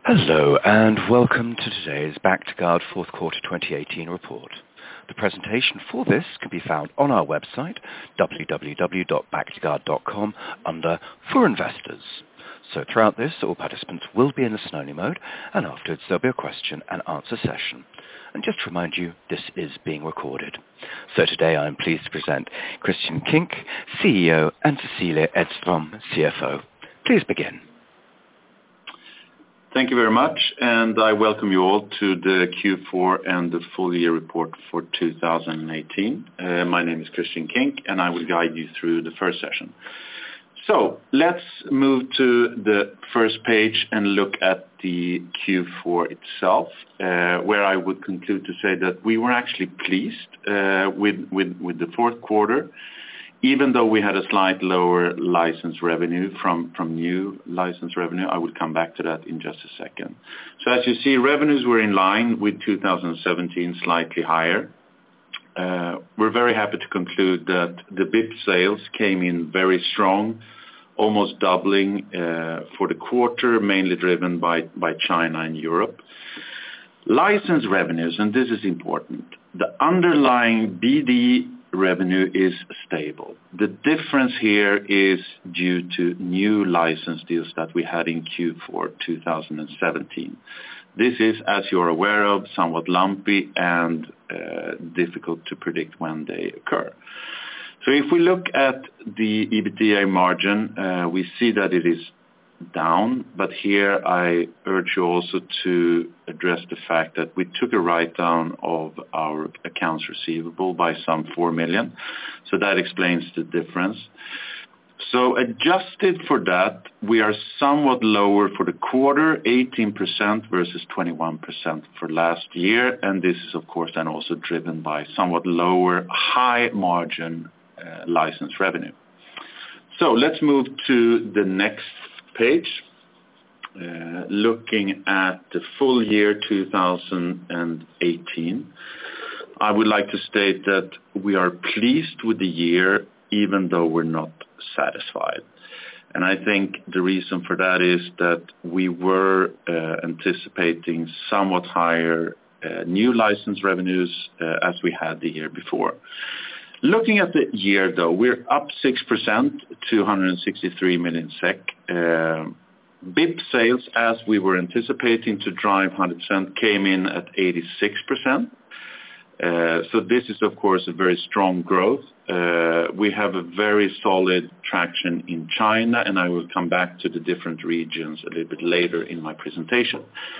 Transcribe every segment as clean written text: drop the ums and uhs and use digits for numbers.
Hello and welcome to today's Bactiguard Fourth Quarter 2018 report. The presentation for this can be found on our website, www.bactiguard.com, under For Investors. So throughout this, all participants will be in listen-only mode, and afterwards there'll be a question and answer session. And just to remind you, this is being recorded. So today I am pleased to present Christian Kink, CEO, and Cecilia Edström, CFO. Please begin. Thank you very much, and I welcome you all to the Q4 and the full year report for 2018. My name is Christian Kink, and I will guide you through the first session. So let's move to the first page and look at the Q4 itself, where I would conclude to say that we were actually pleased with the fourth quarter, even though we had a slight lower license revenue from new license revenue. I will come back to that in just a second. So as you see, revenues were in line with 2017, slightly higher. We're very happy to conclude that the BIP sales came in very strong, almost doubling for the quarter, mainly driven by China and Europe. License revenues, and this is important, the underlying BD revenue is stable. The difference here is due to new license deals that we had in Q4 2017. This is, as you're aware of, somewhat lumpy and difficult to predict when they occur. So if we look at the EBITDA margin, we see that it is down, but here I urge you also to address the fact that we took a write-down of our accounts receivable by some 4 million, so that explains the difference. So adjusted for that, we are somewhat lower for the quarter, 18% versus 21% for last year, and this is of course then also driven by somewhat lower high margin license revenue. So let's move to the next page, looking at the full year 2018. I would like to state that we are pleased with the year, even though we're not satisfied. And I think the reason for that is that we were anticipating somewhat higher new license revenues as we had the year before. Looking at the year, though, we're up 6% to 163 million SEK. BIP sales, as we were anticipating to drive 100%, came in at 86%. So this is, of course, a very strong growth. We have a very solid traction in China, and I will come back to the different regions a little bit later in my presentation.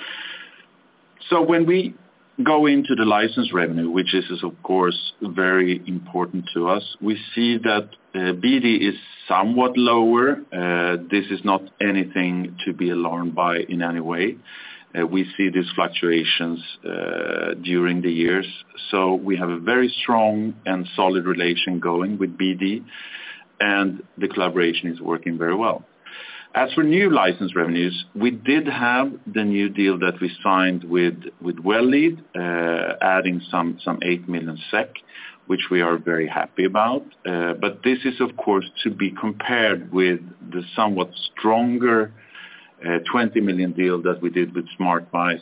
So when we go into the license revenue, which is of course very important to us, we see that BD is somewhat lower. This is not anything to be alarmed by in any way. We see these fluctuations during the years. So we have a very strong and solid relation going with BD, and the collaboration is working very well. As for new license revenues, we did have the new deal that we signed with Well Lead, adding some 8 million SEK, which we are very happy about. But this is, of course, to be compared with the somewhat stronger 20 million deal that we did with SmartWise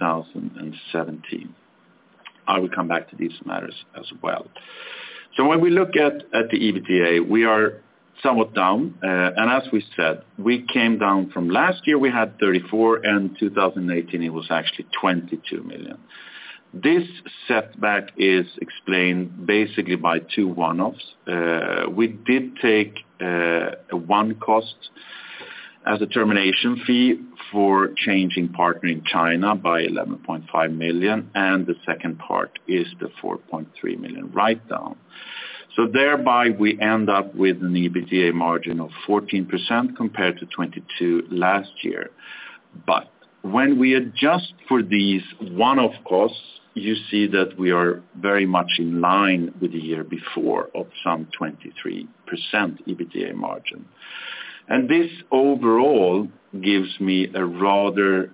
2017. I will come back to these matters as well. So when we look at the EBITDA, we are somewhat down, and as we said, we came down from last year. We had 34, and 2018 it was actually 22 million. This setback is explained basically by two one-offs. We did take one cost as a termination fee for changing partner in China by 11.5 million, and the second part is the 4.3 million write-down. So thereby we end up with an EBITDA margin of 14% compared to 22% last year. But when we adjust for these one-off costs, you see that we are very much in line with the year before of some 23% EBITDA margin. And this overall gives me a rather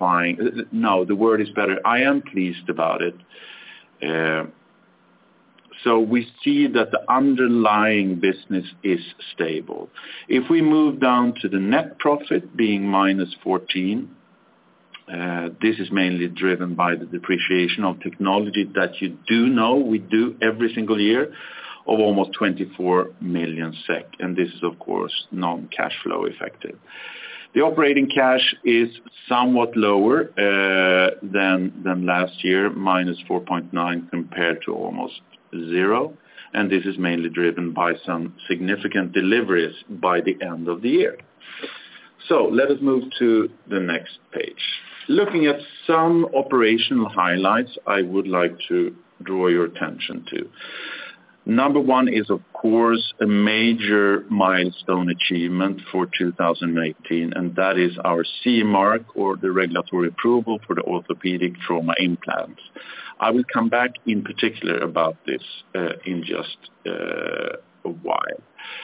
satisfying, no, the word is better, I am pleased about it. So we see that the underlying business is stable. If we move down to the net profit being minus 14, this is mainly driven by the depreciation of technology that you do know we do every single year of almost 24 million SEK. And this is, of course, non-cash flow effective. The operating cash is somewhat lower than last year, minus 4.9 compared to almost 0. And this is mainly driven by some significant deliveries by the end of the year. So let us move to the next page. Looking at some operational highlights, I would like to draw your attention to. Number one is, of course, a major milestone achievement for 2018, and that is our CE mark, or the regulatory approval for the orthopedic trauma implants. I will come back in particular about this in just a while.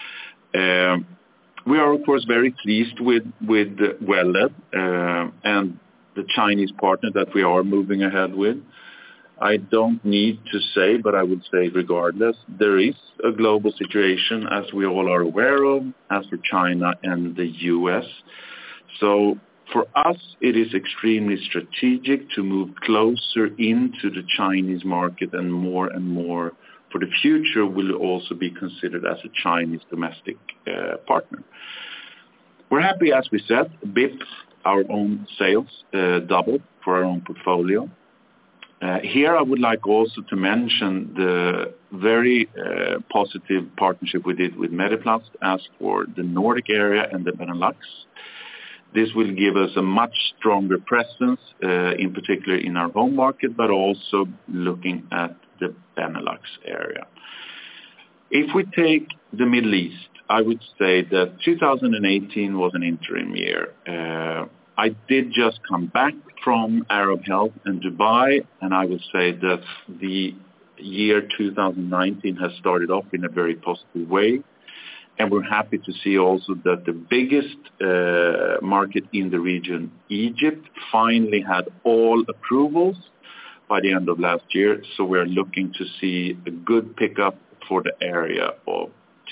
We are, of course, very pleased with Well-Lead and the Chinese partner that we are moving ahead with. I don't need to say, but I would say regardless, there is a global situation, as we all are aware of, as for China and the US. So for us, it is extremely strategic to move closer into the Chinese market, and more for the future will also be considered as a Chinese domestic partner. We're happy, as we said, BIP, our own sales, doubled for our own portfolio. Here I would like also to mention the very positive partnership we did with Mediplast as for the Nordic area and the Benelux. This will give us a much stronger presence, in particular in our home market, but also looking at the Benelux area. If we take the Middle East, I would say that 2018 was an interim year. I did just come back from Arab Health in Dubai, and I would say that the year 2019 has started off in a very positive way. And we're happy to see also that the biggest market in the region, Egypt, finally had all approvals by the end of last year. So we're looking to see a good pickup for the area of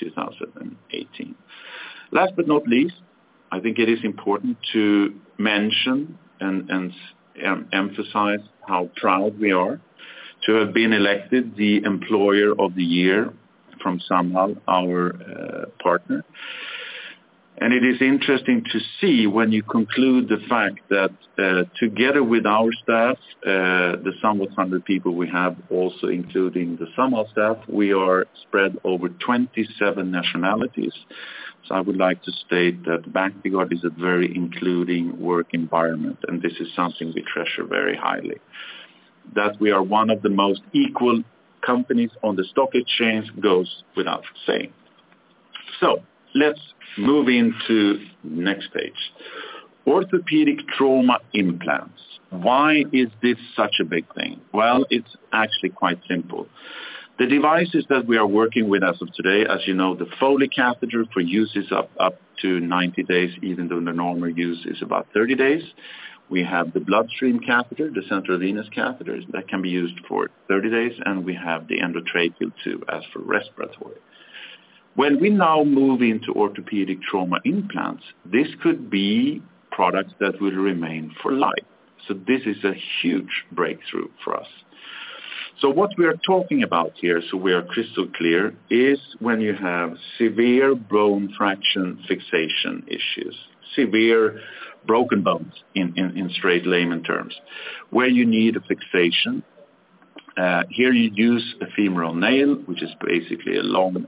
2018. Last but not least, I think it is important to mention and emphasize how proud we are to have been elected the Employer of the Year from Samhall, our partner. And it is interesting to see when you conclude the fact that together with our staff, the somewhat 100 people we have, also including the Samhall staff, we are spread over 27 nationalities. So I would like to state that Bactiguard is a very including work environment, and this is something we treasure very highly. That we are one of the most equal companies on the stock exchange goes without saying. So let's move into next page. Orthopedic trauma implants. Why is this such a big thing? Well, it's actually quite simple. The devices that we are working with as of today, as you know, the Foley catheter for use is up to 90 days, even though the normal use is about 30 days. We have the bloodstream catheter, the central venous catheter, that can be used for 30 days, and we have the endotracheal tube as for respiratory. When we now move into orthopedic trauma implants, this could be products that will remain for life. So this is a huge breakthrough for us. So what we are talking about here, so we are crystal clear, is when you have severe bone fraction fixation issues, severe broken bones in straight layman terms, where you need a fixation. Here you use a femoral nail, which is basically a long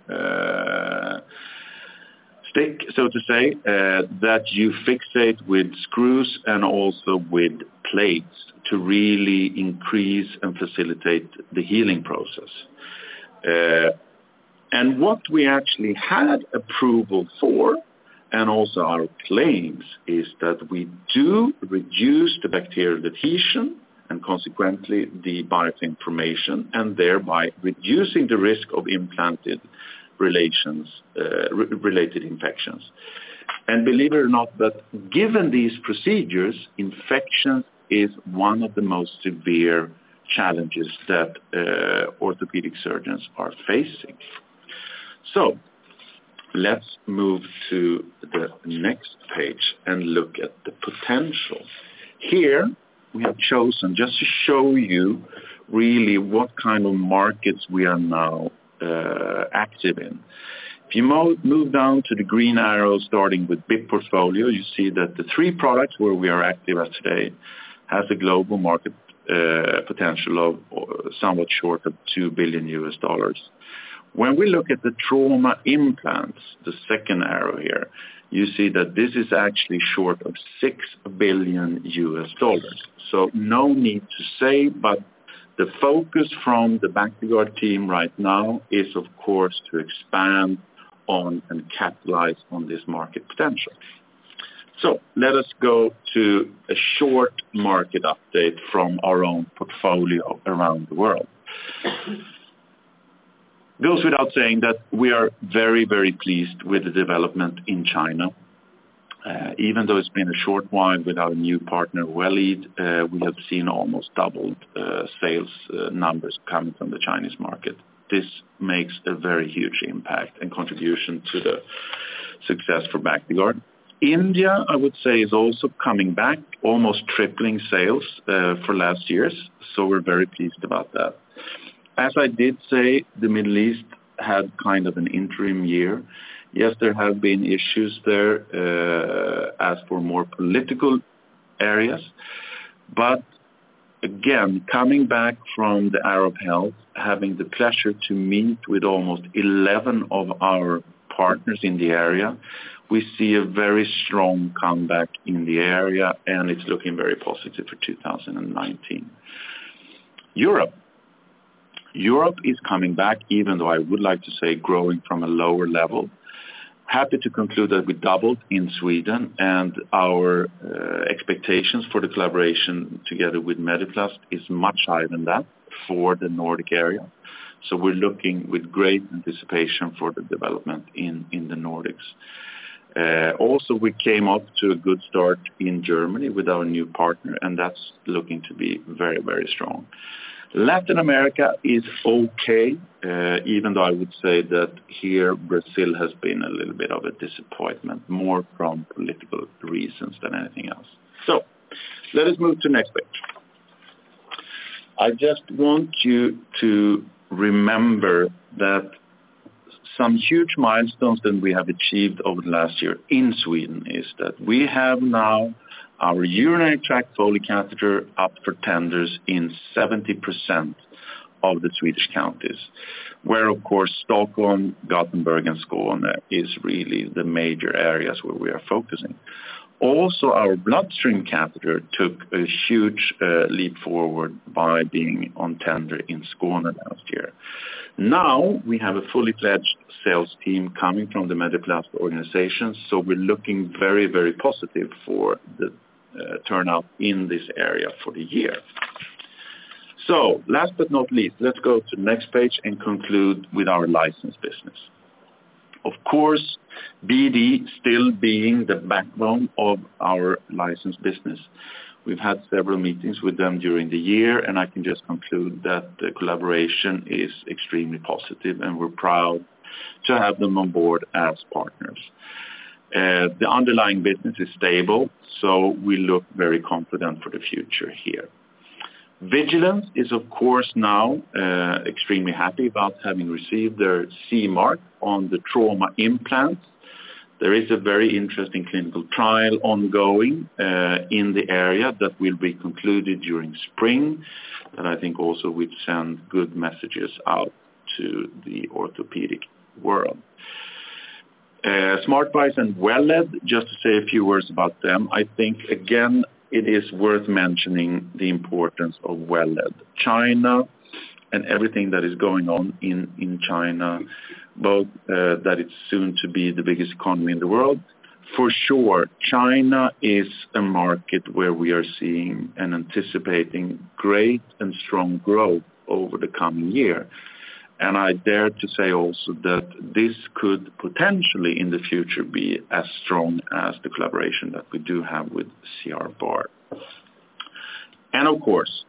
stick, so to say, that you fixate with screws and also with plates to really increase and facilitate the healing process. And what we actually had approval for, and also our claims, is that we do reduce the bacterial adhesion and consequently the biofilm formation, and thereby reducing the risk of implanted related infections. And believe it or not, but given these procedures, infections is one of the most severe challenges that orthopedic surgeons are facing. So let's move to the next page and look at the potential. Here we have chosen just to show you really what kind of markets we are now active in. If you move down to the green arrow starting with big portfolio, you see that the 3 products where we are active at today has a global market potential of somewhat short of $2 billion. When we look at the trauma implants, the second arrow here, you see that this is actually short of $6 billion. So no need to say, but the focus from the Bactiguard team right now is, of course, to expand on and capitalize on this market potential. So let us go to a short market update from our own portfolio around the world. Goes without saying that we are very, very pleased with the development in China. Even though it's been a short while with our new partner, Well-Lead, we have seen almost doubled sales numbers coming from the Chinese market. This makes a very huge impact and contribution to the success for Bactiguard. India, I would say, is also coming back, almost tripling sales for last year's, so we're very pleased about that. As I did say, the Middle East had kind of an interim year. Yes, there have been issues there as for more political areas, but again, coming back from the Arab Health, having the pleasure to meet with almost 11 of our partners in the area, we see a very strong comeback in the area, and it's looking very positive for 2019. Europe is coming back, even though I would like to say growing from a lower level. Happy to conclude that we doubled in Sweden, and our expectations for the collaboration together with Mediplast is much higher than that for the Nordic area. So we're looking with great anticipation for the development in the Nordics. Also, we came up to a good start in Germany with our new partner, and that's looking to be very, very strong. Latin America is okay, even though I would say that here Brazil has been a little bit of a disappointment, more from political reasons than anything else. So let us move to next page. I just want you to remember that some huge milestones that we have achieved over the last year in Sweden is that we have now our urinary tract Foley catheter up for tenders in 70% of the Swedish counties, where, of course, Stockholm, Gothenburg, and Skåne is really the major areas where we are focusing. Also, our bloodstream catheter took a huge leap forward by being on tender in Skåne last year. Now we have a fully fledged sales team coming from the Mediplast organization, so we're looking very, very positive for the turnout in this area for the year. So last but not least, let's go to the next page and conclude with our license business. Of course, BD still being the backbone of our license business. We've had several meetings with them during the year, and I can just conclude that the collaboration is extremely positive, and we're proud to have them on board as partners. The underlying business is stable, so we look very confident for the future here. Vigilance is, of course, now extremely happy about having received their CE mark on the trauma implants. There is a very interesting clinical trial ongoing in the area that will be concluded during spring, that I think also would send good messages out to the orthopedic world. SmartWise and Well-Lead, just to say a few words about them, I think, again, it is worth mentioning the importance of Well-Lead. China and everything that is going on in China, both that it's soon to be the biggest economy in the world. For sure, China is a market where we are seeing and anticipating great and strong growth over the coming year. And I dare to say also that this could potentially in the future be as strong as the collaboration that we do have with CR Bard. And of course,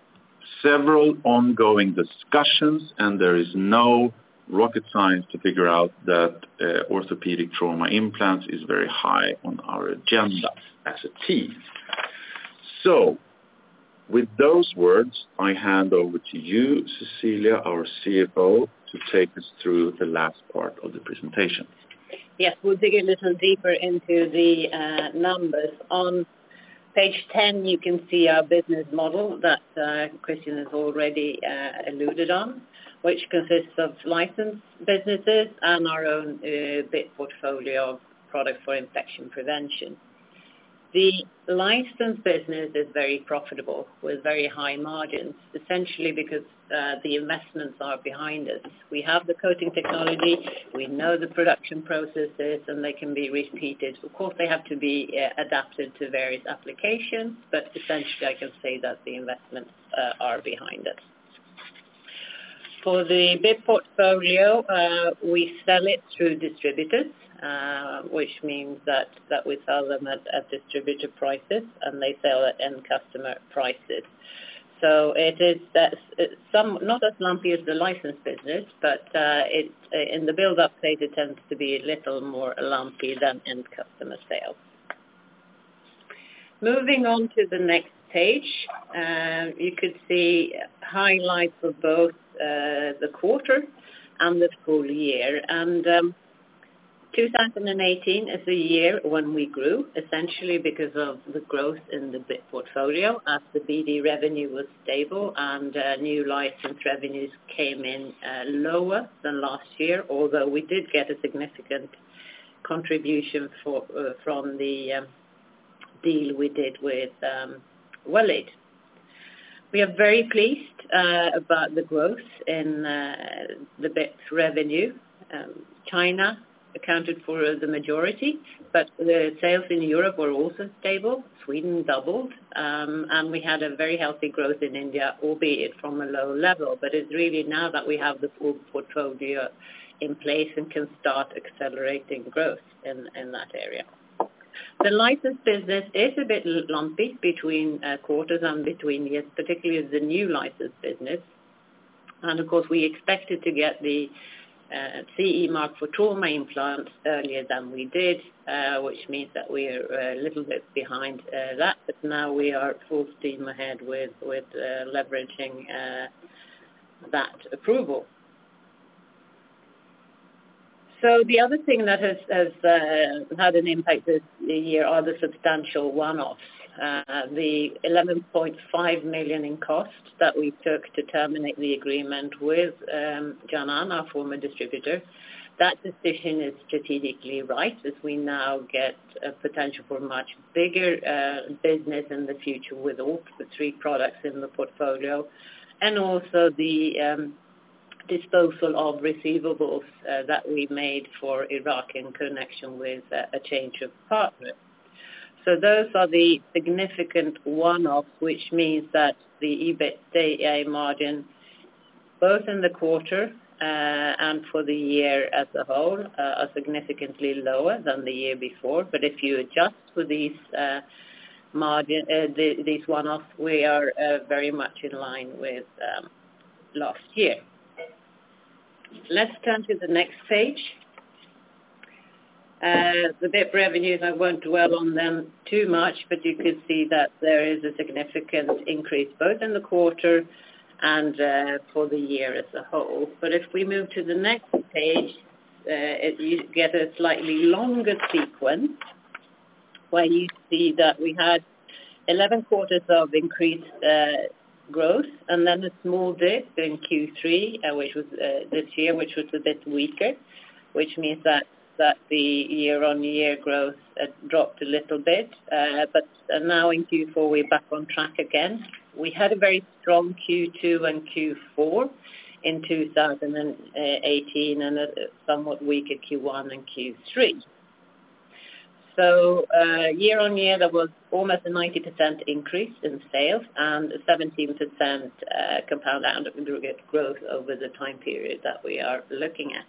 several ongoing discussions, and there is no rocket science to figure out that orthopedic trauma implants is very high on our agenda as a team. So, with those words, I hand over to you, Cecilia, our CFO, to take us through the last part of the presentation. Yes, we'll dig a little deeper into the numbers. On page 10, you can see our business model that Christian has already alluded on, which consists of licensed businesses and our own BIP portfolio of products for infection prevention. The licensed business is very profitable with very high margins, essentially because the investments are behind us. We have the coating technology, we know the production processes, and they can be repeated. Of course, they have to be adapted to various applications, but essentially I can say that the investments are behind us. For the BIP portfolio, we sell it through distributors, which means that we sell them at distributor prices, and they sell at end customer prices. So it is not as lumpy as the licensed business, but in the build-up phase it tends to be a little more lumpy than end customer sales. Moving on to the next page, you could see highlights for both the quarter and the full year. And 2018 is a year when we grew, essentially because of the growth in the BIP portfolio, as the BD revenue was stable and new license revenues came in lower than last year, although we did get a significant contribution from the deal we did with Well-Lead. We are very pleased about the growth in the BIP revenue. China accounted for the majority, but the sales in Europe were also stable. Sweden doubled, and we had a very healthy growth in India, albeit from a low level. But it's really now that we have the full portfolio in place and can start accelerating growth in that area. The license business is a bit lumpy between quarters and between years, particularly the new license business. And of course, we expected to get the CE mark for trauma implants earlier than we did, which means that we are a little bit behind that. But now we are full steam ahead with leveraging that approval. So the other thing that has had an impact this year are the substantial one-offs. The 11.5 million in costs that we took to terminate the agreement with Jianan, our former distributor. That decision is strategically right, as we now get a potential for much bigger business in the future with all the three products in the portfolio, and also the disposal of receivables that we made for Iraq in connection with a change of partner. So those are the significant one-offs, which means that the EBITDA margin, both in the quarter and for the year as a whole, are significantly lower than the year before. But if you adjust for these these one-offs, we are very much in line with last year. Let's turn to the next page. The BIP revenues, I won't dwell on them too much, but you can see that there is a significant increase both in the quarter and for the year as a whole. But if we move to the next page, you get a slightly longer sequence where you see that we had 11 quarters of increased growth, and then a small dip in Q3, which was this year, which was a bit weaker, which means that the year-on-year growth dropped a little bit. But now in Q4, we're back on track again. We had a very strong Q2 and Q4 in 2018 and a somewhat weaker Q1 and Q3. So year-on-year, there was almost a 90% increase in sales and a 17% compound annual growth over the time period that we are looking at.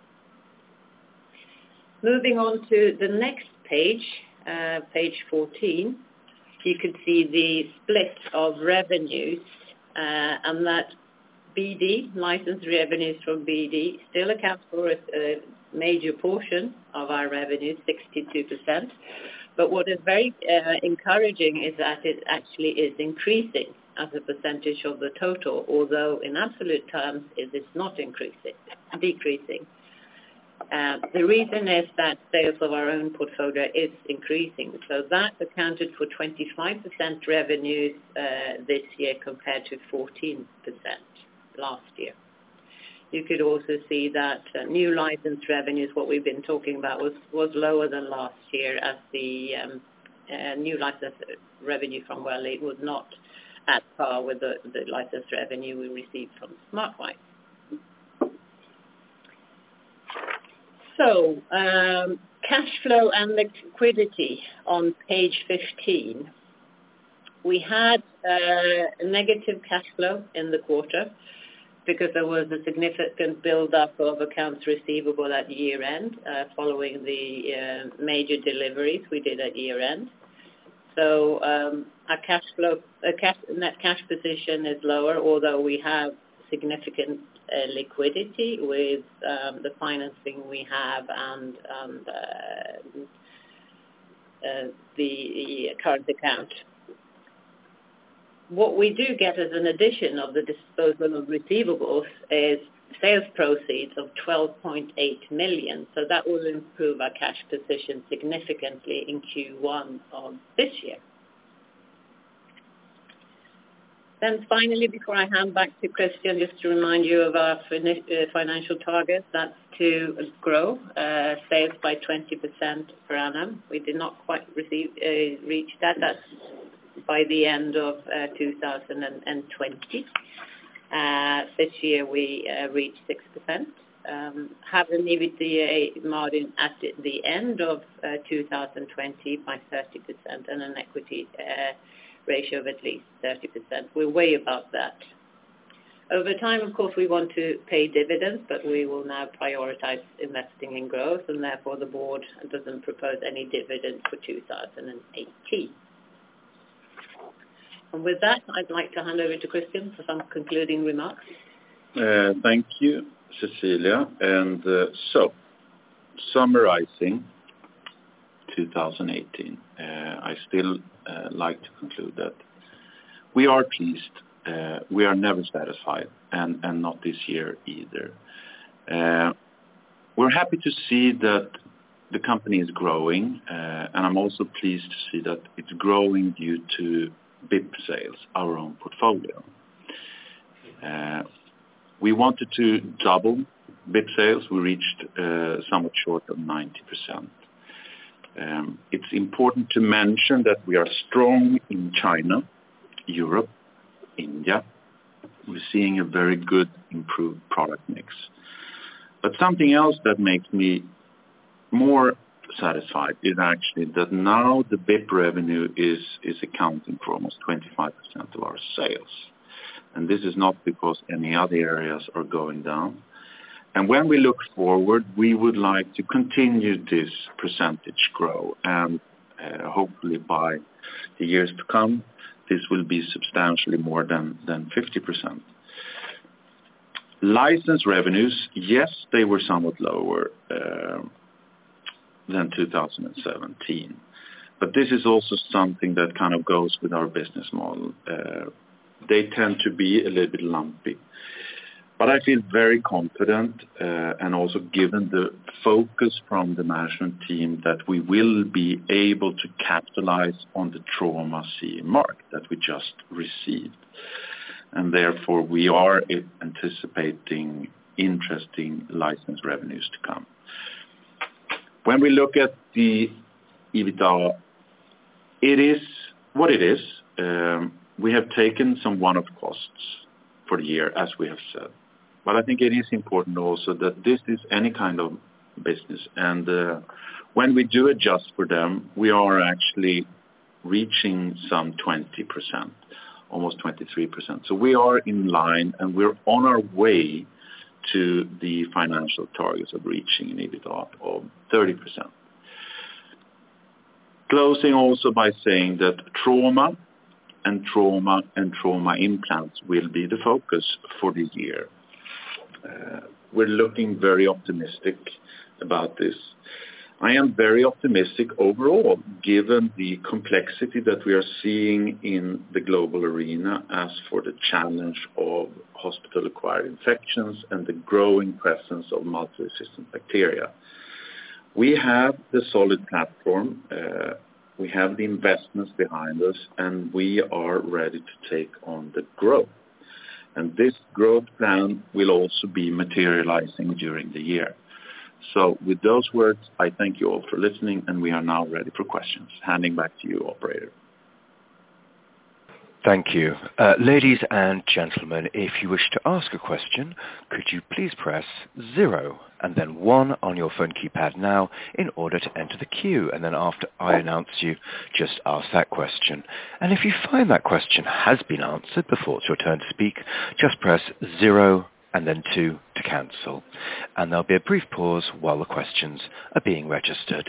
Moving on to the next page, page 14, you can see the split of revenues and that BD, license revenues from BD, still account for a major portion of our revenue, 62%. But what is very encouraging is that it actually is increasing as a percentage of the total, although in absolute terms it is not decreasing. The reason is that sales of our own portfolio is increasing. So that accounted for 25% revenues this year compared to 14% last year. You could also see that new license revenues, what we've been talking about, was lower than last year, as the new license revenue from Well-Lead was not at par with the license revenue we received from SmartWise. So, cash flow and liquidity on page 15. We had a negative cash flow in the quarter because there was a significant build-up of accounts receivable at year-end following the major deliveries we did at year-end. So our net cash position is lower, although we have significant liquidity with the financing we have and the current account. What we do get as an addition of the disposal of receivables is sales proceeds of 12.8 million. So that will improve our cash position significantly in Q1 of this year. Then finally, before I hand back to Christian, just to remind you of our financial targets, that's to grow sales by 20% per annum. We did not quite reach that. That's by the end of 2020. This year we reached 6%. Have an EBITDA margin at the end of 2020 by 30% and an equity ratio of at least 30%. We're way above that. Over time, of course, we want to pay dividends, but we will now prioritize investing in growth, and therefore the board doesn't propose any dividend for 2018. And with that, I'd like to hand over to Christian for some concluding remarks. Thank you, Cecilia. And so, summarizing 2018, I still like to conclude that we are pleased. We are never satisfied, and not this year either. We're happy to see that the company is growing, and I'm also pleased to see that it's growing due to BIP sales, our own portfolio. We wanted to double BIP sales. We reached somewhat short of 90%. It's important to mention that we are strong in China, Europe, India. We're seeing a very good improved product mix. But something else that makes me more satisfied is actually that now the BIP revenue is accounting for almost 25% of our sales. And this is not because any other areas are going down. And when we look forward, we would like to continue this percentage grow, and hopefully by the years to come, this will be substantially more than 50%. License revenues, yes, they were somewhat lower than 2017. But this is also something that kind of goes with our business model. They tend to be a little bit lumpy. But I feel very confident, and also given the focus from the management team, that we will be able to capitalize on the trauma CE mark that we just received. And therefore, we are anticipating interesting license revenues to come. When we look at the EBITDA, it is what it is. We have taken some one-off costs for the year, as we have said. But I think it is important also that this is any kind of business. And when we do adjust for them, we are actually reaching some 20%, almost 23%. So we are in line, and we're on our way to the financial targets of reaching an EBITDA of 30%. Closing also by saying that trauma and trauma implants will be the focus for the year. We're looking very optimistic about this. I am very optimistic overall, given the complexity that we are seeing in the global arena as for the challenge of hospital-acquired infections and the growing presence of multi-resistant bacteria. We have the solid platform, we have the investments behind us, and we are ready to take on the growth. And this growth plan will also be materializing during the year. So with those words, I thank you all for listening, and we are now ready for questions. Handing back to you, operator. Thank you. Ladies and gentlemen, if you wish to ask a question, could you please press 0 and then 1 on your phone keypad now in order to enter the queue, and then after I announce you, just ask that question. And if you find that question has been answered before it's your turn to speak, just press 0 and then 2 to cancel. And there'll be a brief pause while the questions are being registered.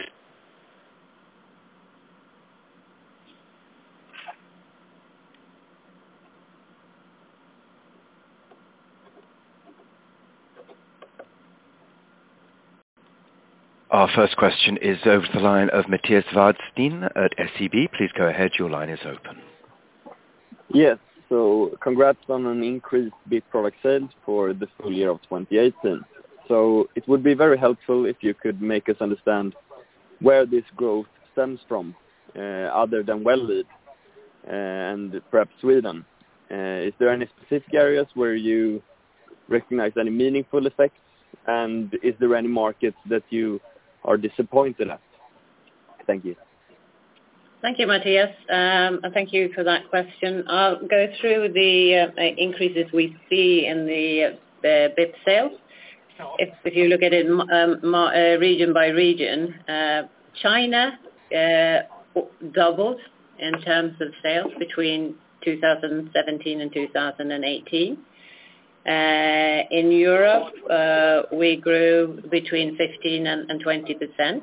Our first question is over the line of Matthias Vadsten at SEB. Please go ahead. Your line is open. Yes. So congrats on an increased BIP product sales for the full year of 2018. So it would be very helpful if you could make us understand where this growth stems from, other than Well-Lead and perhaps Sweden. Is there any specific areas where you recognize any meaningful effects? And is there any markets that you are disappointed at? Thank you. Thank you, Matthias. And thank you for that question. I'll go through the increases we see in the BIP sales. If you look at it region by region, China doubled in terms of sales between 2017 and 2018. In Europe, we grew between 15 and 20%.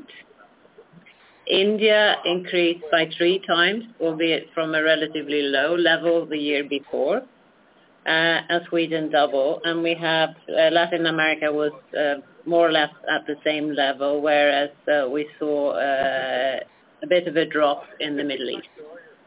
India increased by 3 times, albeit from a relatively low level the year before, and Sweden double. And we have Latin America was more or less at the same level, whereas we saw a bit of a drop in the Middle East.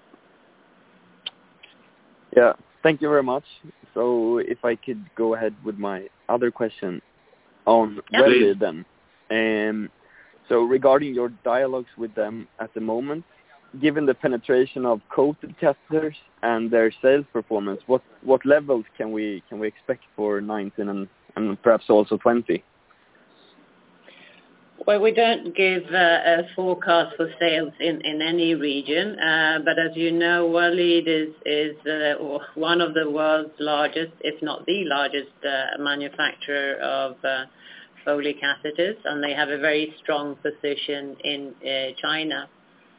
Yeah, thank you very much. So if I could go ahead with my other question on Well-Lead then. So regarding your dialogues with them at the moment, given the penetration of coated catheters and their sales performance, what levels can we expect for 19 and perhaps also 20? Well, we don't give a forecast for sales in any region, but as you know, Well-Lead is one of the world's largest, if not the largest, manufacturer of Foley catheters, and they have a very strong position in China,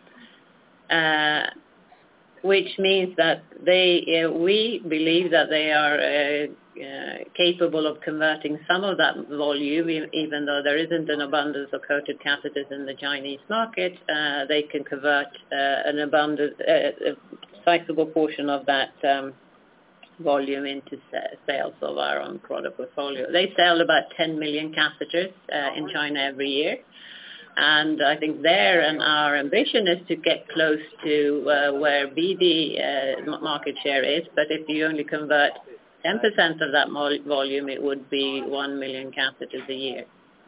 which means that we believe that they are capable of converting some of that volume, even though there isn't an abundance of coated catheters in the Chinese market. They can convert an abundant, a sizable portion of that volume into sales of our own product portfolio. They sell about 10 million catheters in China every year. And I think our ambition is to get close to where BD market share is. But if you only convert 10% of that volume, it would be 1 million catheters a year.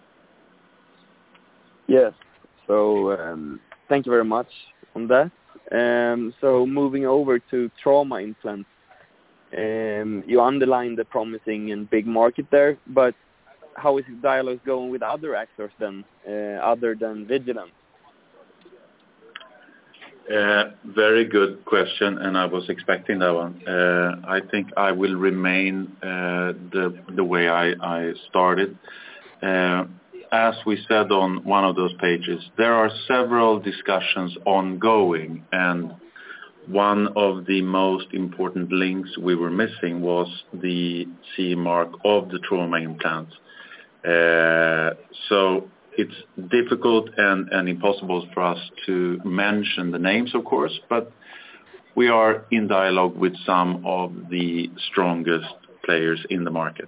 Yes. So thank you very much on that. So moving over to trauma implants. You underlined the promising and big market there, but how is the dialogue going with other actors then, other than Vigilenz? Very good question, and I was expecting that one. I think I will remain the way I started. As we said on one of those pages, there are several discussions ongoing, and one of the most important links we were missing was the CE mark of the trauma implants. So it's difficult and impossible for us to mention the names, of course, but we are in dialogue with some of the strongest players in the market.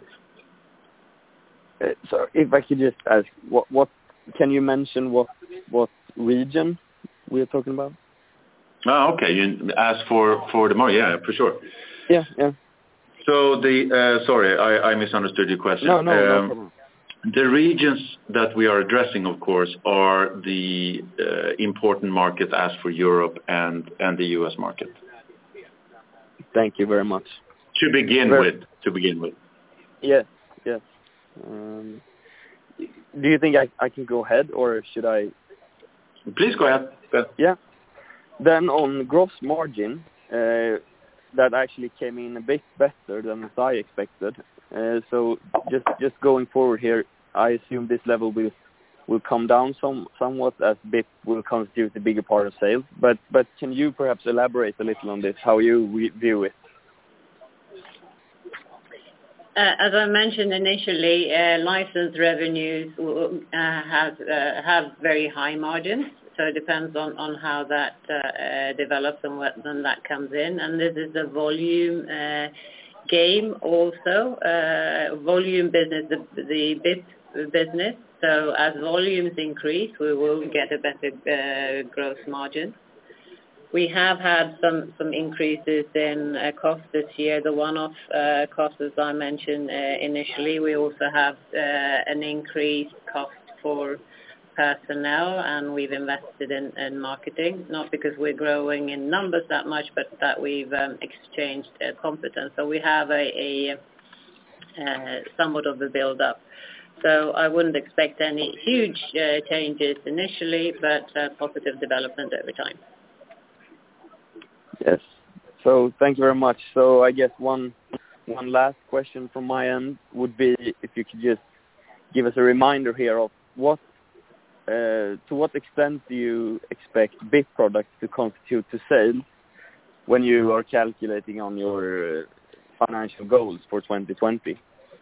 So if I could just ask, what can you mention what region we are talking about? Oh, okay. You asked for the market. Yeah, for sure. Yeah. So sorry, I misunderstood your question. No problem. The regions that we are addressing, of course, are the important markets as for Europe and the US market. Thank you very much. To begin with. Yes. Do you think I can go ahead, or should I? Please go ahead. Yeah. Then on gross margin, that actually came in a bit better than what I expected. So just going forward here, I assume this level will come down somewhat as BIP will constitute a bigger part of sales. But can you perhaps elaborate a little on this, how you view it? As I mentioned initially, license revenues have very high margins, so it depends on how that develops and when that comes in. And this is a volume game also, volume business, the BIP business. So as volumes increase, we will get a better gross margin. We have had some increases in cost this year. The one-off costs, as I mentioned initially, we also have an increased cost for personnel, and we've invested in marketing, not because we're growing in numbers that much, but that we've exchanged competence. So we have a somewhat of a build-up. So I wouldn't expect any huge changes initially, but positive development over time. Yes. So thank you very much. So I guess one last question from my end would be if you could just give us a reminder here of to what extent do you expect BIP products to constitute to sales when you are calculating on your financial goals for 2020?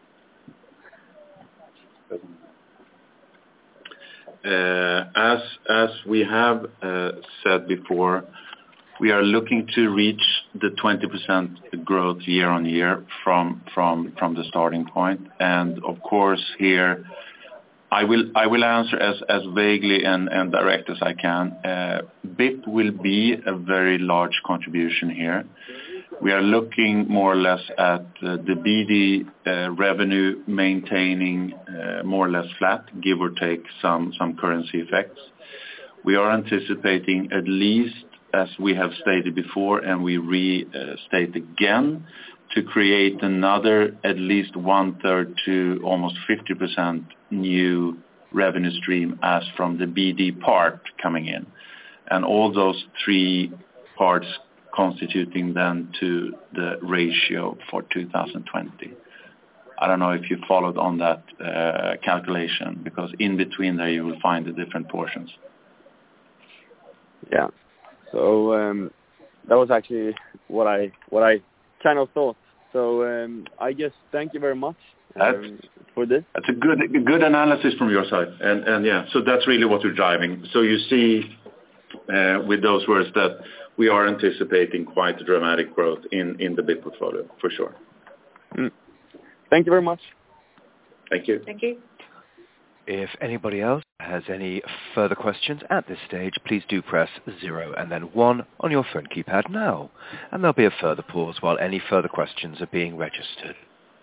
As we have said before, we are looking to reach the 20% growth year on year from the starting point. And of course here, I will answer as vaguely and direct as I can. BIP will be a very large contribution here. We are looking more or less at the BD revenue maintaining more or less flat, give or take some currency effects. We are anticipating at least, as we have stated before, and we restate again, to create another at least 1/3 to almost 50% new revenue stream as from the BD part coming in. And all those three parts constituting then to the ratio for 2020. I don't know if you followed on that calculation, because in between there you will find the different portions. Yeah. So that was actually what I kind of thought. So I guess thank you very much for this. That's a good analysis from your side, and yeah, so that's really what we're driving. So you see with those words that we are anticipating quite a dramatic growth in the BIP portfolio for sure. Thank you very much. Thank you. Thank you. If anybody else has any further questions at this stage, please do press 0 and then 1 on your phone keypad now. And there'll be a further pause while any further questions are being registered.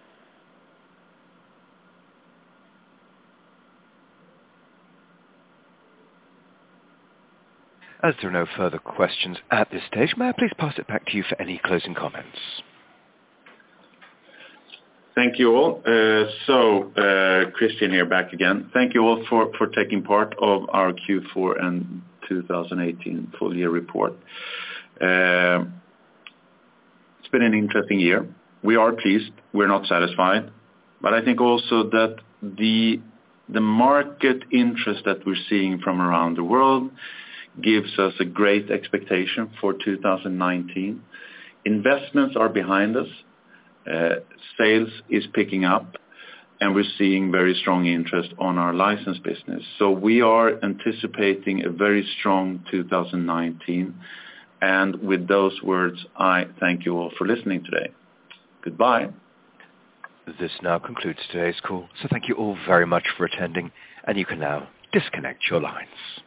As there are no further questions at this stage, may I please pass it back to you for any closing comments? Thank you all. Christian here back again. Thank you all for taking part of our Q4 and 2018 full year report. It's been an interesting year. We are pleased. We're not satisfied. But I think also that the market interest that we're seeing from around the world gives us a great expectation for 2019. Investments are behind us. Sales is picking up, and we're seeing very strong interest on our license business. So we are anticipating a very strong 2019, And with those words, I thank you all for listening today. Goodbye. This now concludes today's call, so thank you all very much for attending, and you can now disconnect your lines.